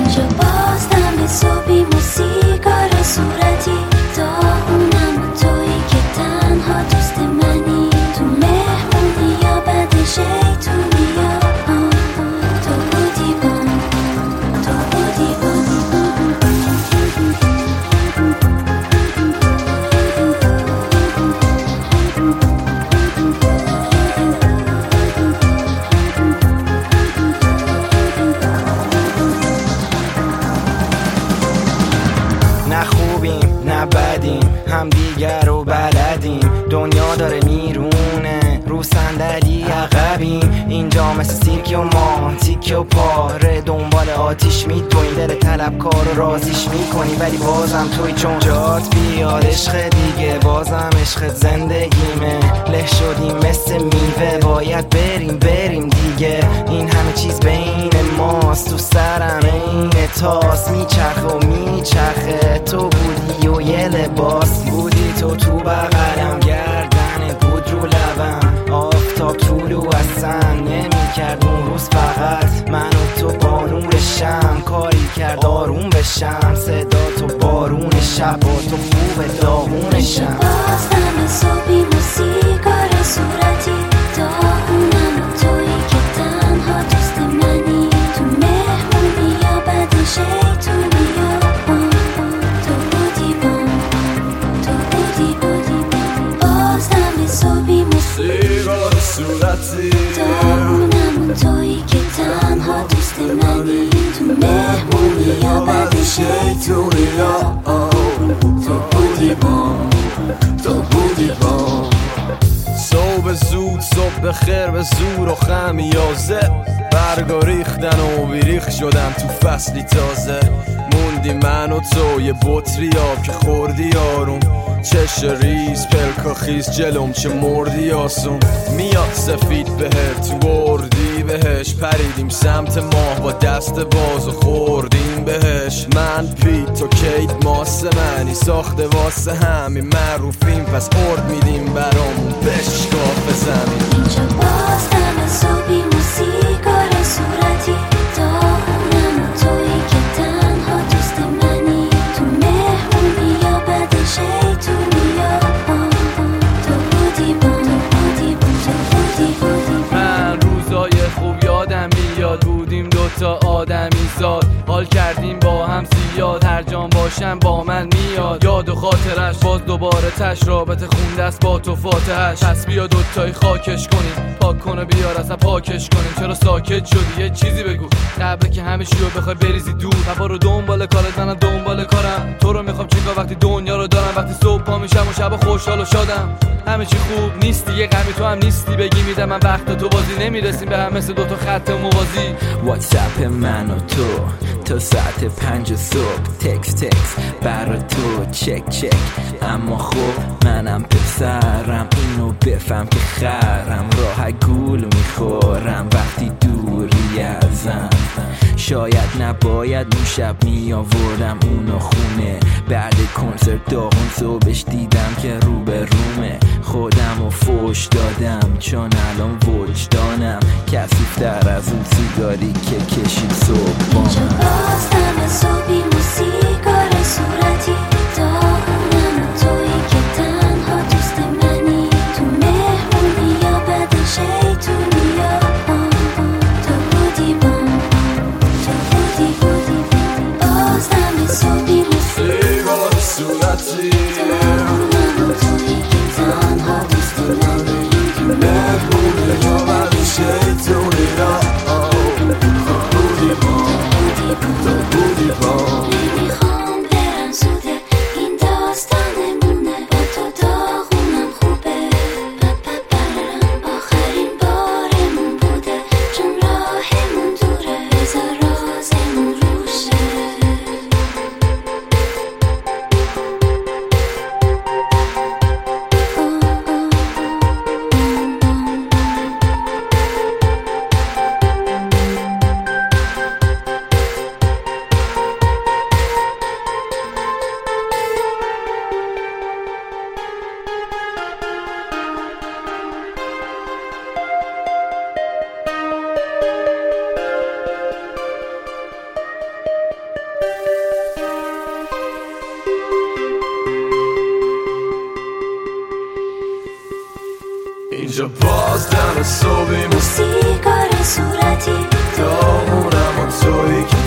اینجا باز دم صبحی موسیقار صورتی داغونم و تویی که تنها دوست منی تو مهمونی یا بعد شیطونی یا تو بودی بام تو بودی بام نه خوبیم نه بدیم هم دیگر رو بلدیم دنیا داره میرونه رو صندلی عقبیم اینجا مثل سیرک و ما تیک و پاره دنبال آتیش میدویم دل طلبکار رو رازیش میکنی ولی بازم توی چون جات بیاد عشق دیگه بازم عشق زندگیمه له شدیم مثل میوه باید بریم دیگه این همه چیز بین ماست تو سرم این تاس میچرخه و میچرخه تو بودی و یه لباس بودی تو بغلم گردن بود رو لبم آفتاب طولو اصلا نمیکرد اون روز فقط من و تو با نور شم کاری کرد آروم بشم صدا تو بارون شب و تو خوب داغونشم باز دم صبحی موسیقار صورتی داغونم و تویی که تنها دوست منی تو مهمونی یا بعد شیطونی یا تو بودی بام تو بودی بام باز دم صبحی موسیقار صورتی داغونم و تویی که تنها دوست منی تو مهمونی یا بعد شیطونی یا تو بودی بام تو بودی بام صبح زود صبح خیر به زور و خمیازه برگا ریختن و بیریخ شدم تو فصلی تازه موندی من و تو یه بطری آب که خوردی آروم چش ریز پلکا خیز جلوم چه مردی آسون میاد سفید بهت وردی بهش پریدیم سمت ماه با دست باز و خوردیم بهش من پیت تو کیت ماس منی ساخته واسه همین معروفیم پس ارد میدیم برامون بشکاف زمین اینجا باز دم صبحی موسیقار صورتی داغونم و تویی که تنها دوست منی تو مهمونی یا بعد شیطونی یا تو بودی بام تو بودی من روزای خوب یادم میاد بودیم دوتا آدمی زاد حال کردیم با هم زیاد هر جان باشم با من میاد یاد و خاطرش باز دوباره تش رابطه خونده است با تو فاتحش پس بیا دوتایی خاکش کنیم پاک کنه بیار اصلا پاکش کنیم چرا ساکت شدی یه چیزی بگو قبل که همه چیو بخوای بریزی دور هوا رو دنبال کارت منم دنبال کارم تو رو میخوام چیکار وقتی دنیا رو دارم وقتی صبح پا میشم و شب خوشحال و شادم همه چی خوب نیستی یه غمی تو هم نیستی بگی میدم من وقت تو بازی نمیرسیم به هم مثل دوتا خط موازی واتساپ من و تو تا ساعت 5 صبح تکس برا تو چک اما خب منم پسرم اینو بفهم که خرم راه گول میخورم وقتی دوری ازم شاید نباید اون شب میآوردم اونو خونه بعد کنسرت داغون صبحش دیدم که رو به رومه خودم و فوش دادم چون الان وجدانم کثیف‌تر از اون سیگاری که کشید صبح با اینجا من باز دم صبحی موسیقار صورتی داغونم و تویی که تنها دوست منی تو مهمونی یا بعد شیطونی یا تو بودی بام تو بودی باز دم صبحی موسیقار صورتی داغونم و تویی که تنها دوست منی تو مهمونی یا بعد شیطونی یا نمیخوام برم زوده این داستانمونه با تو داغونم خوبه آخرین بارمون بوده چون راهمون دوره بذار رازمون روشه کجا باز دم صبحیم سیگار صورتی دامونم و تویی که